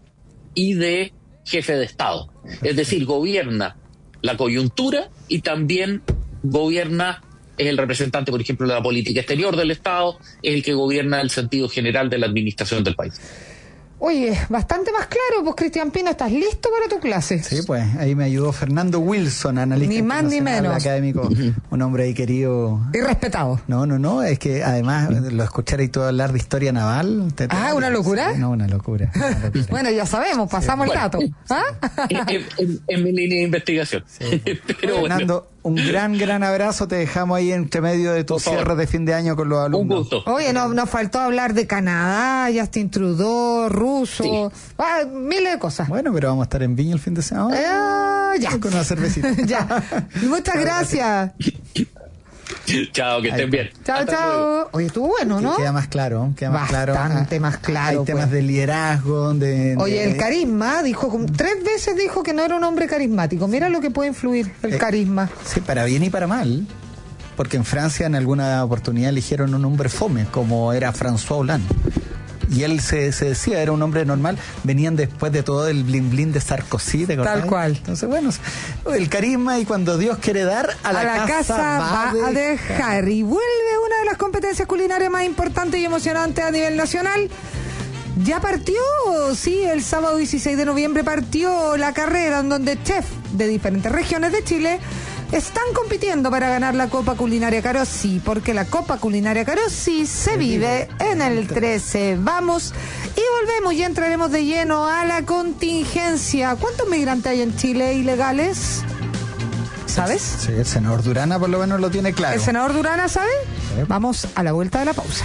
y de jefe de Estado. Es decir, gobierna la coyuntura y también gobierna, es el representante, por ejemplo, de la política exterior del Estado, es el que gobierna el sentido general de la administración del país. Oye, bastante más claro, pues Cristian Pino, ¿estás listo para tu clase? Sí, pues ahí me ayudó Fernando Wilson, analista ni más ni menos académico, un hombre ahí querido y respetado. No, no, no, es que además lo escuchar y todo hablar de historia naval. Te, te, ah, ¿una locura? Sí, no, una locura. Una locura. Bueno, ya sabemos, pasamos sí. el dato. ¿Ah? En, en, en mi línea de investigación. Sí. Pero Fernando, bueno. Un gran, gran abrazo. Te dejamos ahí entre medio de tu cierre de fin de año con los alumnos. Un gusto. Oye, no, nos faltó hablar de Canadá, Justin Trudeau, ruso, sí. ah, miles de cosas. Bueno, pero vamos a estar en Viña el fin de semana. Eh, ya. Con una cervecita. Ya. Muchas gracias. Chao, que estén Ahí. bien. Chao, Hasta chao. luego. Oye, estuvo bueno, ¿no? Queda más claro, queda más Bastante claro. Bastante más claro. Hay temas pues. de liderazgo, de... Oye, de... el carisma, dijo, tres veces dijo que no era un hombre carismático. Mira lo que puede influir el eh, carisma. Sí, para bien y para mal. Porque en Francia en alguna oportunidad eligieron un hombre fome, como era François Hollande. y él se, se decía, era un hombre normal, venían después de todo el blin blin de Sarkozy, ¿te acordás? Tal cual. Entonces, bueno, el carisma, y cuando Dios quiere dar, a la, a la casa, casa va, va a dejar. Y vuelve una de las competencias culinarias más importantes y emocionantes a nivel nacional. Ya partió, sí, el sábado dieciséis de noviembre partió la carrera en donde chefs de diferentes regiones de Chile están compitiendo para ganar la Copa Culinaria Carossi, porque la Copa Culinaria Carossi se vive en el trece. Vamos y volvemos y entraremos de lleno a la contingencia. ¿Cuántos migrantes hay en Chile ilegales? ¿Sabes? Sí, el senador Durana por lo menos lo tiene claro. ¿El senador Durana sabe? Sí. Vamos a la vuelta de la pausa.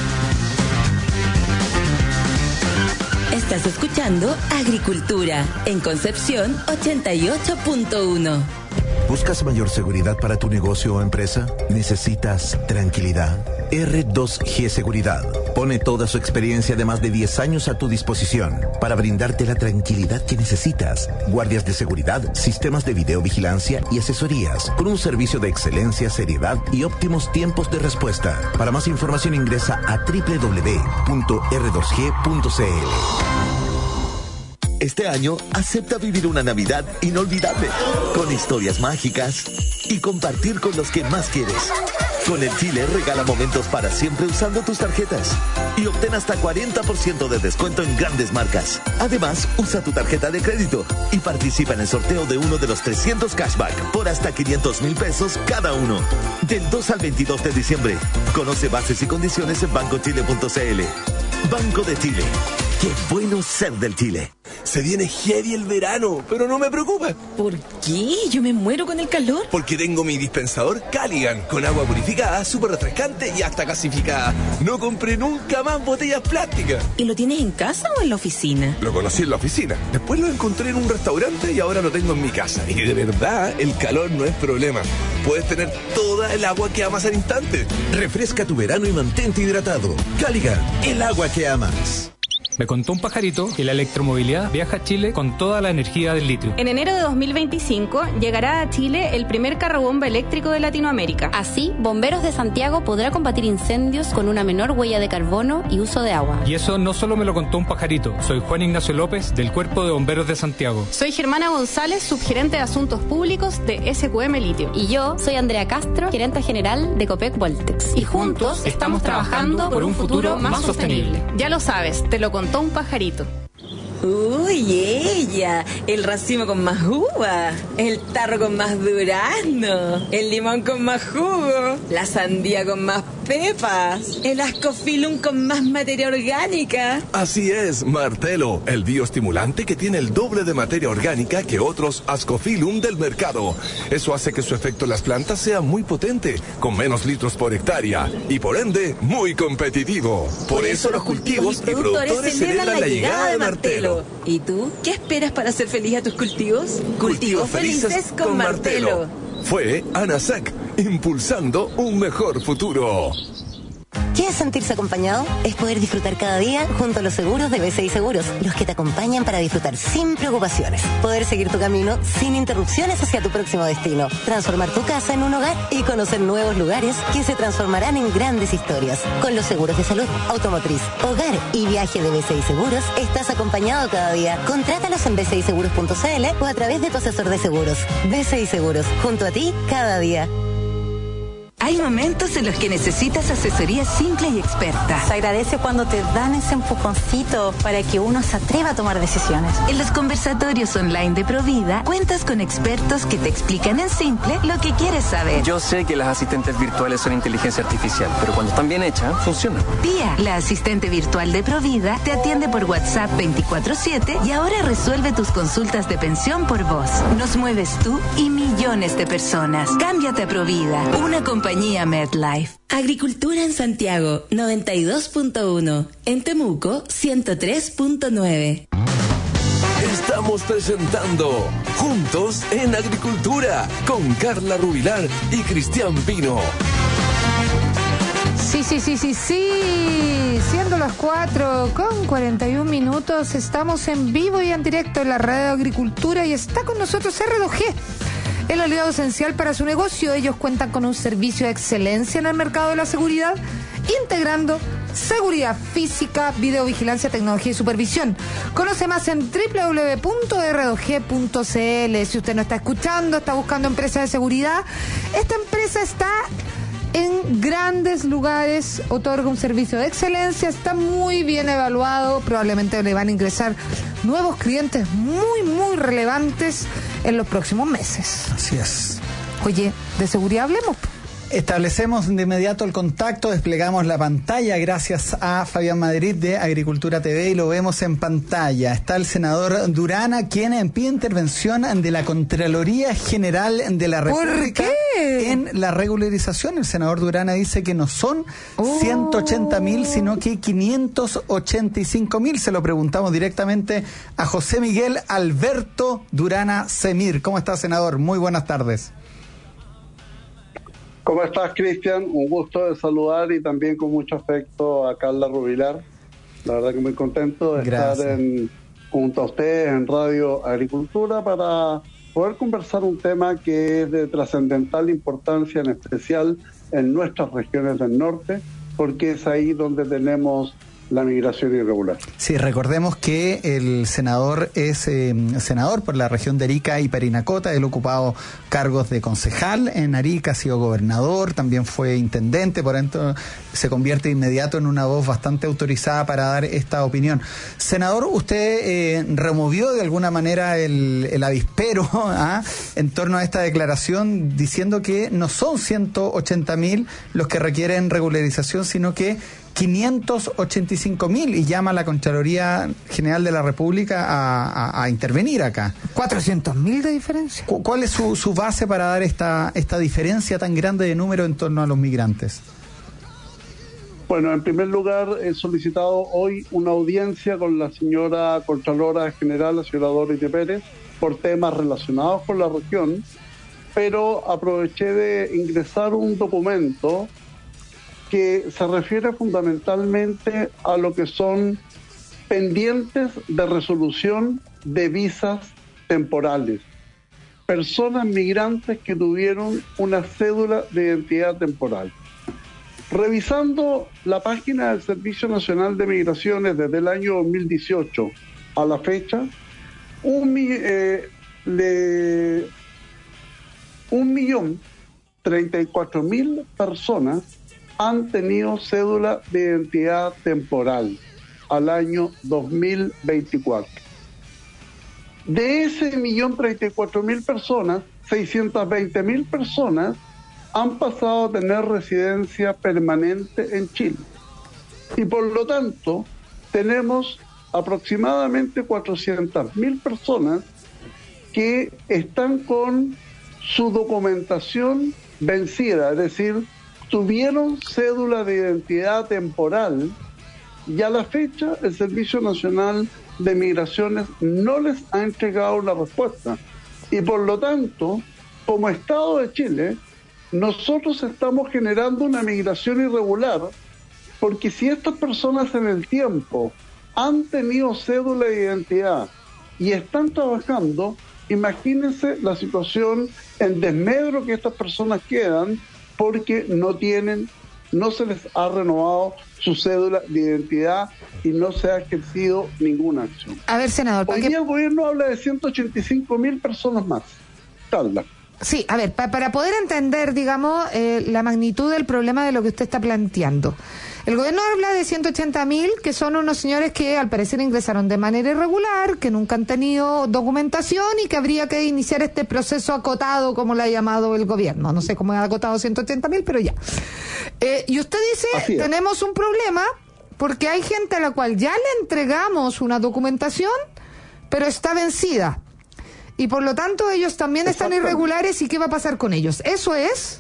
Estás escuchando Agricultura en Concepción ochenta y ocho punto uno. ¿Buscas mayor seguridad para tu negocio o empresa? ¿Necesitas tranquilidad? R dos G Seguridad pone toda su experiencia de más de diez años a tu disposición para brindarte la tranquilidad que necesitas. Guardias de seguridad, sistemas de videovigilancia y asesorías con un servicio de excelencia, seriedad y óptimos tiempos de respuesta. Para más información ingresa a doble u doble u doble u punto r dos g punto c l. Este año, acepta vivir una Navidad inolvidable, con historias mágicas y compartir con los que más quieres. Con el Chile, regala momentos para siempre usando tus tarjetas y obtén hasta cuarenta por ciento de descuento en grandes marcas. Además, usa tu tarjeta de crédito y participa en el sorteo de uno de los trescientos cashback por hasta quinientos mil pesos cada uno. Del dos al veintidós de diciembre. Conoce bases y condiciones en banco chile punto c l. Banco de Chile. Qué bueno ser del Chile. Se viene heavy el verano, pero no me preocupa. ¿Por qué? Yo me muero con el calor. Porque tengo mi dispensador Caligan, con agua purificada, súper refrescante y hasta gasificada. No compré nunca más botellas plásticas. ¿Y lo tienes en casa o en la oficina? Lo conocí en la oficina, después lo encontré en un restaurante y ahora lo tengo en mi casa. Y de verdad, el calor no es problema. Puedes tener toda el agua que amas al instante. Refresca tu verano y mantente hidratado. Caligan, el agua que amas. Me contó un pajarito que la electromovilidad viaja a Chile con toda la energía del litio. En enero de dos mil veinticinco llegará a Chile el primer carrobomba eléctrico de Latinoamérica. Así, Bomberos de Santiago podrá combatir incendios con una menor huella de carbono y uso de agua. Y eso no solo me lo contó un pajarito. Soy Juan Ignacio López, del Cuerpo de Bomberos de Santiago. Soy Germana González, subgerente de Asuntos Públicos de S Q M Litio. Y yo soy Andrea Castro, gerente general de Copec Voltex. Y juntos estamos trabajando por un futuro más sostenible. Ya lo sabes, te lo contó un pajarito. Uy, ella, el racimo con más uva, el tarro con más durazno, el limón con más jugo, la sandía con más pepas, el ascofilum con más materia orgánica. Así es, Martelo, el bioestimulante que tiene el doble de materia orgánica que otros ascofilum del mercado. Eso hace que su efecto en las plantas sea muy potente, con menos litros por hectárea y por ende muy competitivo. Por, por eso, eso los cultivos y productores, productores celebran la llegada de Martelo. ¿Y tú? ¿Qué esperas para hacer feliz a tus cultivos? Cultivos, cultivos felices, felices con, con Martelo. Martelo. Fue ANASAC, impulsando un mejor futuro. ¿Qué es sentirse acompañado? Es poder disfrutar cada día junto a los seguros de B C I Seguros, los que te acompañan para disfrutar sin preocupaciones. Poder seguir tu camino sin interrupciones hacia tu próximo destino. Transformar tu casa en un hogar y conocer nuevos lugares que se transformarán en grandes historias. Con los seguros de salud, automotriz, hogar y viaje de B C I Seguros, estás acompañado cada día. Contrátalos en b c i seguros punto c l o a través de tu asesor de seguros. B C I Seguros, junto a ti cada día. Hay momentos en los que necesitas asesoría simple y experta. Se agradece cuando te dan ese empujoncito para que uno se atreva a tomar decisiones. En los conversatorios online de Provida, cuentas con expertos que te explican en simple lo que quieres saber. Yo sé que las asistentes virtuales son inteligencia artificial, pero cuando están bien hechas, funcionan. Pía, la asistente virtual de Provida, te atiende por WhatsApp veinticuatro siete y ahora resuelve tus consultas de pensión por voz. Nos mueves tú y millones de personas. Cámbiate a Provida, una compañía MedLife. Agricultura en Santiago, noventa y dos punto uno. En Temuco, ciento tres punto nueve. Estamos presentando Juntos en Agricultura con Carla Rubilar y Cristian Pino. Sí, sí, sí, sí, sí. Siendo las cuatro con cuarenta y un minutos, estamos en vivo y en directo en la radio de Agricultura y está con nosotros R dos G. El aliado esencial para su negocio. Ellos cuentan con un servicio de excelencia en el mercado de la seguridad, integrando seguridad física, videovigilancia, tecnología y supervisión. Conoce más en doble u doble u doble u punto erre dos ge punto ce ele. Si usted no está escuchando, está buscando empresa de seguridad, esta empresa está en grandes lugares, otorga un servicio de excelencia, está muy bien evaluado, probablemente le van a ingresar nuevos clientes muy, muy relevantes en los próximos meses. Así es. Oye, de seguridad hablemos. Establecemos de inmediato el contacto, desplegamos la pantalla gracias a Fabián Madrid de Agricultura T V y lo vemos en pantalla. Está el senador Durana, quien pide intervención de la Contraloría General de la República. ¿Por qué? En la regularización. El senador Durana dice que no son oh. ciento ochenta mil, sino que quinientos ochenta y cinco mil. Se lo preguntamos directamente a José Miguel Alberto Durana Semir. ¿Cómo está, senador? Muy buenas tardes. ¿Cómo estás, Cristian? Un gusto de saludar y también con mucho afecto a Carla Rubilar. La verdad que muy contento de Gracias. estar en, junto a ustedes en Radio Agricultura para poder conversar un tema que es de trascendental importancia, en especial en nuestras regiones del norte, porque es ahí donde tenemos la migración irregular. Sí, recordemos que el senador es eh, senador por la región de Arica y Parinacota. Él ha ocupado cargos de concejal en Arica, ha sido gobernador, también fue intendente, por tanto se convierte de inmediato en una voz bastante autorizada para dar esta opinión. Senador, usted eh, removió de alguna manera el, el avispero ¿ah? en torno a esta declaración, diciendo que no son ciento ochenta mil los que requieren regularización, sino que quinientos ochenta y cinco mil, y llama a la Contraloría General de la República a, a, a intervenir acá. cuatrocientos mil de diferencia. ¿Cuál es su, su base para dar esta, esta diferencia tan grande de número en torno a los migrantes? Bueno, en primer lugar, he solicitado hoy una audiencia con la señora Contralora General, la señora Dorothy Pérez, por temas relacionados con la región, pero aproveché de ingresar un documento que se refiere fundamentalmente a lo que son pendientes de resolución de visas temporales. Personas migrantes que tuvieron una cédula de identidad temporal. Revisando la página del Servicio Nacional de Migraciones desde el año dos mil dieciocho a la fecha, un, eh, le, un millón treinta y cuatro mil personas han tenido cédula de identidad temporal al año dos mil veinticuatro. De ese millón treinta y cuatro mil personas, seiscientas veinte mil personas han pasado a tener residencia permanente en Chile. Y por lo tanto, tenemos aproximadamente cuatrocientas mil personas que están con su documentación vencida, es decir, tuvieron cédula de identidad temporal y a la fecha el Servicio Nacional de Migraciones no les ha entregado una respuesta. Y por lo tanto, como Estado de Chile, nosotros estamos generando una migración irregular, porque si estas personas en el tiempo han tenido cédula de identidad y están trabajando, imagínense la situación en desmedro que estas personas quedan porque no tienen, no se les ha renovado su cédula de identidad y no se ha ejercido ninguna acción. A ver, senador, hoy día el gobierno habla de ciento ochenta y cinco mil personas más. Carla. Sí, a ver, pa para poder entender, digamos, eh, la magnitud del problema de lo que usted está planteando. El gobierno habla de ciento ochenta mil, que son unos señores que al parecer ingresaron de manera irregular, que nunca han tenido documentación y que habría que iniciar este proceso acotado, como lo ha llamado el gobierno. No sé cómo ha acotado ciento ochenta mil, pero ya. Eh, y usted dice, tenemos un problema porque hay gente a la cual ya le entregamos una documentación, pero está vencida. Y por lo tanto ellos también están irregulares, ¿y qué va a pasar con ellos? ¿Eso es?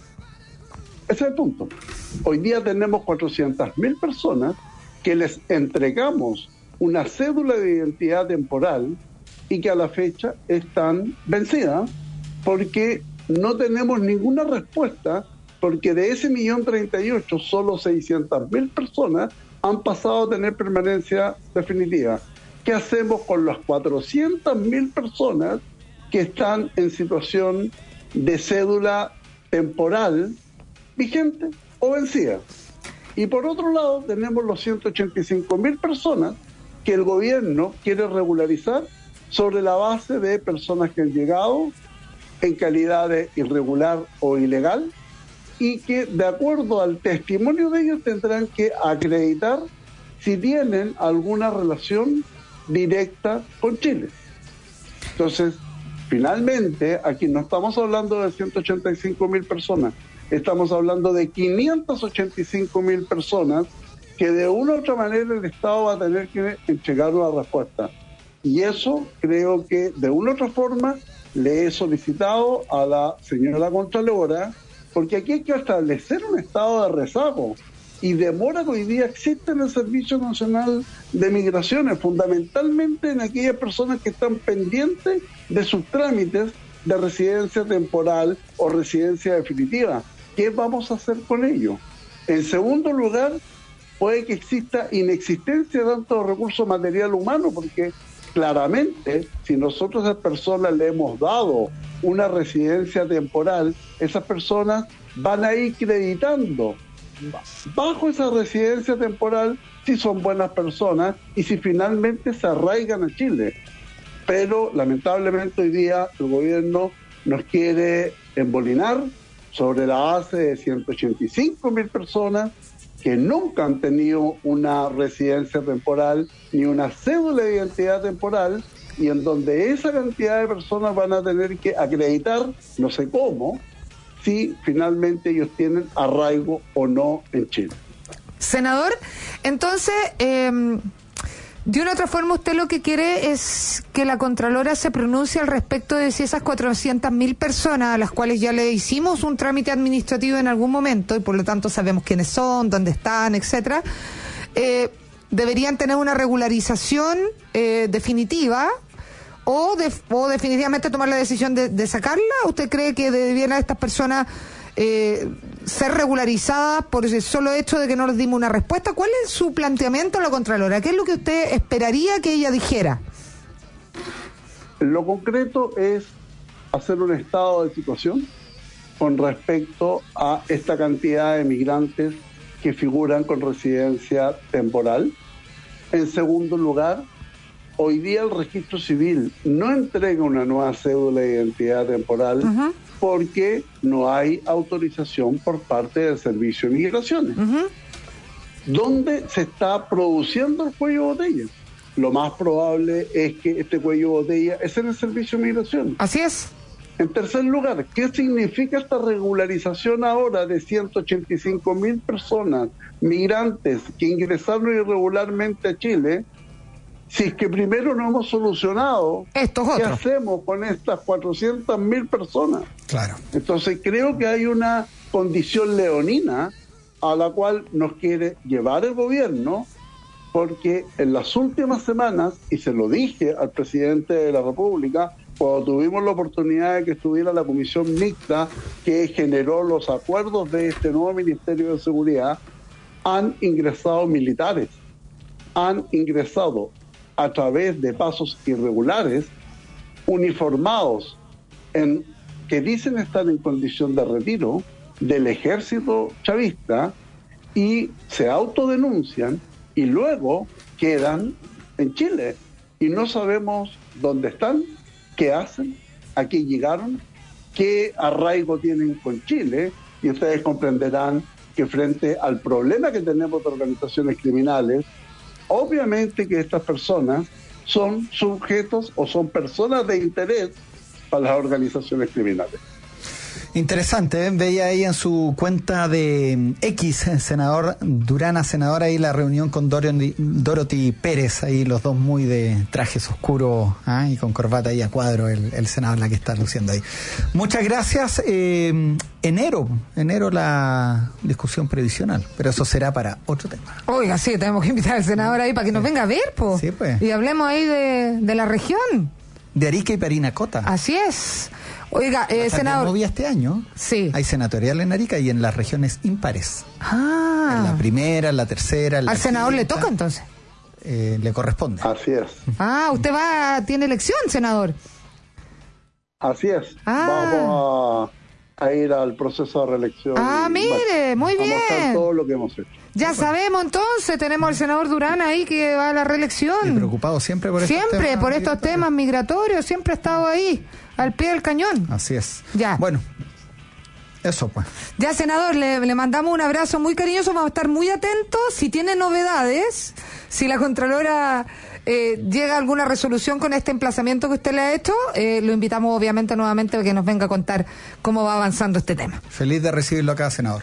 Ese es el punto. Hoy día tenemos cuatrocientas mil personas que les entregamos una cédula de identidad temporal y que a la fecha están vencidas porque no tenemos ninguna respuesta, porque de ese millón treinta y ocho solo seiscientas mil personas han pasado a tener permanencia definitiva. ¿Qué hacemos con las cuatrocientas mil personas que están en situación de cédula temporal vigente o vencida? Y por otro lado tenemos los ciento ochenta y cinco mil personas que el gobierno quiere regularizar sobre la base de personas que han llegado en calidad de irregular o ilegal y que de acuerdo al testimonio de ellos tendrán que acreditar si tienen alguna relación directa con Chile. Entonces, finalmente, aquí no estamos hablando de ciento ochenta y cinco mil personas, estamos hablando de quinientas ochenta y cinco mil personas que de una u otra manera el Estado va a tener que entregar una respuesta. Y eso creo que de una u otra forma le he solicitado a la señora Contralora, porque aquí hay que establecer un estado de rezago y demora que hoy día existe en el Servicio Nacional de Migraciones, fundamentalmente en aquellas personas que están pendientes de sus trámites de residencia temporal o residencia definitiva. ¿Qué vamos a hacer con ello? En segundo lugar, puede que exista inexistencia de tanto recurso material humano, porque claramente, si nosotros a esas personas le hemos dado una residencia temporal, esas personas van a ir acreditando bajo esa residencia temporal si son buenas personas y si finalmente se arraigan a Chile. Pero lamentablemente hoy día el gobierno nos quiere embolinar sobre la base de ciento ochenta y cinco mil personas que nunca han tenido una residencia temporal ni una cédula de identidad temporal, y en donde esa cantidad de personas van a tener que acreditar, no sé cómo, si finalmente ellos tienen arraigo o no en Chile. Senador, entonces, eh, de una u otra forma usted lo que quiere es que la Contralora se pronuncie al respecto de si esas cuatrocientas mil personas a las cuales ya le hicimos un trámite administrativo en algún momento y por lo tanto sabemos quiénes son, dónde están, etcétera, eh, deberían tener una regularización eh, definitiva o, de, o definitivamente tomar la decisión de, de sacarla. ¿Usted cree que debieran estas personas eh, ser regularizadas por el solo hecho de que no les dimos una respuesta? ¿Cuál es su planteamiento a la Contralora? ¿Qué es lo que usted esperaría que ella dijera? Lo concreto es hacer un estado de situación con respecto a esta cantidad de migrantes que figuran con residencia temporal. En segundo lugar, hoy día el registro civil no entrega una nueva cédula de identidad temporal uh-huh. porque no hay autorización por parte del Servicio de Migraciones. Uh-huh. ¿Dónde se está produciendo el cuello de botella? Lo más probable es que este cuello de botella es en el Servicio de Migraciones. Así es. En tercer lugar, ¿qué significa esta regularización ahora de ciento ochenta y cinco mil personas, migrantes que ingresaron irregularmente a Chile, si es que primero no hemos solucionado Esto es qué otro. hacemos con estas cuatrocientas mil personas? Claro. Entonces creo que hay una condición leonina a la cual nos quiere llevar el gobierno, porque en las últimas semanas, y se lo dije al presidente de la República, cuando tuvimos la oportunidad de que estuviera la comisión mixta que generó los acuerdos de este nuevo Ministerio de Seguridad, han ingresado militares, han ingresado a través de pasos irregulares, uniformados, en, que dicen estar en condición de retiro del ejército chavista, y se autodenuncian y luego quedan en Chile y no sabemos dónde están, qué hacen, a qué llegaron, qué arraigo tienen con Chile, y ustedes comprenderán que frente al problema que tenemos de organizaciones criminales, obviamente que estas personas son sujetos o son personas de interés para las organizaciones criminales. Interesante, ¿eh? Veía ahí en su cuenta de X, senador Durana, senadora, ahí la reunión con Dorothy, Dorothy Pérez, ahí los dos muy de trajes oscuros, ¿eh? Y con corbata ahí a cuadro, el, el senador la que está luciendo ahí. Muchas gracias. Eh, enero, enero la discusión previsional, pero eso será para otro tema. Oiga, sí, tenemos que invitar al senador ahí para que nos venga a ver, po. Sí, pues. Y hablemos ahí de, de la región. De Arica y Parinacota. Así es. Oiga, eh, senador. Movía este año. Sí. Hay senatorial en Arica y en las regiones impares. Ah. En la primera, en la tercera. En ¿Al la senador quinta, le toca entonces? Eh, le corresponde. Así es. Ah, usted va, tiene elección, senador. Así es. Ah. Vamos a ir al proceso de reelección. Ah, mire, muy bien. A mostrar todo lo que hemos hecho. Ya sabemos entonces, tenemos al senador Durán ahí que va a la reelección. Y preocupado siempre por estos Siempre, temas por estos temas migratorios, siempre ha estado ahí, al pie del cañón. Así es. Ya. Bueno, eso pues. Ya, senador, le, le mandamos un abrazo muy cariñoso, vamos a estar muy atentos. Si tiene novedades, si la Contralora eh, llega a alguna resolución con este emplazamiento que usted le ha hecho, eh, lo invitamos obviamente nuevamente a que nos venga a contar cómo va avanzando este tema. Feliz de recibirlo acá, senador.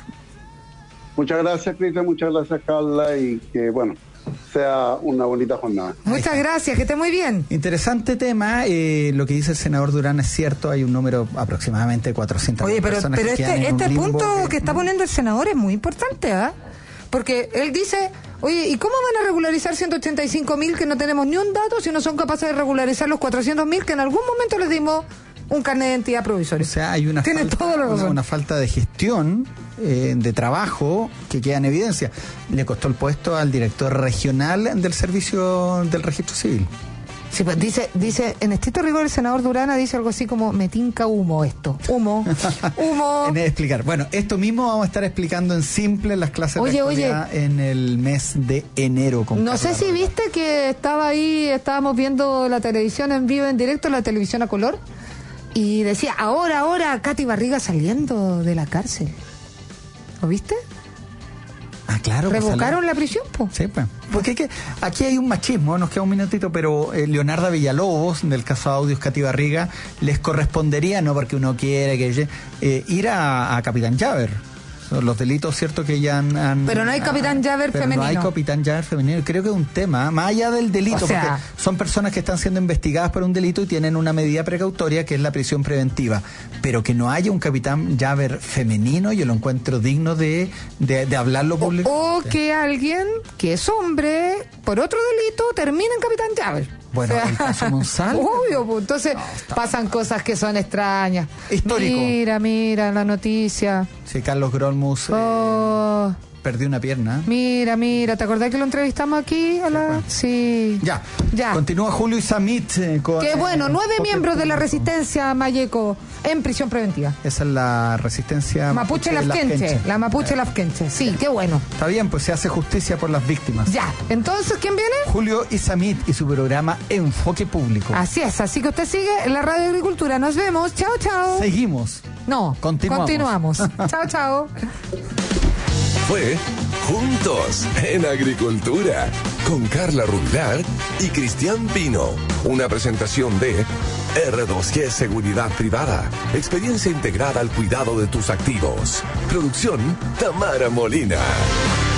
Muchas gracias, Cristian, muchas gracias, Carla, y que, bueno, sea una bonita jornada. Muchas gracias, que esté muy bien. Interesante tema, eh, lo que dice el senador Durán es cierto, hay un número aproximadamente cuatrocientas Oye, pero, personas pero que quedan este, en un este limbo punto que... que está poniendo el senador es muy importante, ¿ah? ¿eh? Porque él dice, oye, ¿y cómo van a regularizar ciento ochenta y cinco mil que no tenemos ni un dato si no son capaces de regularizar los cuatrocientos mil que en algún momento les dimos un carnet de identidad provisorio? O sea, hay una, Tiene falta, toda la razón. una, una falta de gestión, eh, de trabajo, que queda en evidencia. Le costó el puesto al director regional del servicio del registro civil. Sí, pues dice, dice, en estricto rigor el senador Durana dice algo así como, me tinca humo esto. Humo, humo. En explicar. Bueno, esto mismo vamos a estar explicando en simple en las clases Oye, de oye. actualidad en el mes de enero. Con No sé si viste que estaba ahí, estábamos viendo la televisión en vivo, en directo, la televisión a color, y decía, ahora, ahora, Katy Barriga saliendo de la cárcel. ¿Lo viste? Ah, claro. Revocaron pues, la prisión, pues. Sí, pues. Porque que, aquí hay un machismo, nos queda un minutito, pero eh, Leonarda Villalobos, del caso Audios Katy Barriga, les correspondería, no porque uno quiere, que eh, ir a, a Capitán Llaver. Los delitos, cierto, que ya han... han pero no hay Capitán Llaver pero femenino. No hay Capitán Llaver femenino. Creo que es un tema, más allá del delito, o sea, porque son personas que están siendo investigadas por un delito y tienen una medida precautoria que es la prisión preventiva. Pero que no haya un Capitán Llaver femenino, yo lo encuentro digno de, de, de hablarlo público. O, o que alguien que es hombre, por otro delito, termine en Capitán Llaver. Bueno, o sea, el caso Monsalve. Obvio, pues, entonces no, pasan cosas que son extrañas. Histórico. Mira, mira la noticia. Sí, Carlos Grolmus oh. eh, perdió una pierna. Mira, mira, ¿te acordás que lo entrevistamos aquí? A la... Sí. Ya. Ya. Continúa Julio Isamit. Eh, con, Qué bueno, eh, nueve miembros de la resistencia Mayeco en prisión preventiva. Esa es la resistencia Mapuche Lafkenche. La Mapuche Lafkenche. Sí, qué bueno. Está bien, pues se hace justicia por las víctimas. Ya. Entonces, ¿quién viene? Julio Isamit y su programa Enfoque Público. Así es, así que usted sigue en la Radio Agricultura. Nos vemos. Chao, chao. Seguimos. No, continuamos. Continuamos. Chao, chao. Fue Juntos en Agricultura con Carla Rubilar y Cristian Pino. Una presentación de R dos G Seguridad Privada. Experiencia integrada al cuidado de tus activos. Producción Tamara Molina.